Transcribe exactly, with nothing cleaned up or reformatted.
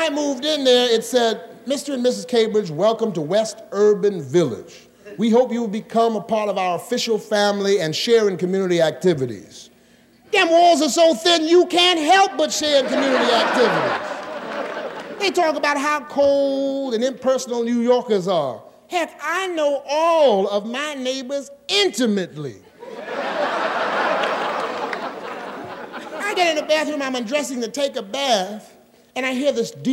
I moved in there, it said, Mister and Missus Cambridge, welcome to West Urban Village. We hope you will become a part of our official family and share in community activities. Them walls are so thin, you can't help but share in community activities. They talk about how cold and impersonal New Yorkers are. Heck, I know all of my neighbors intimately. I get in the bathroom, I'm undressing to take a bath, and I hear this deep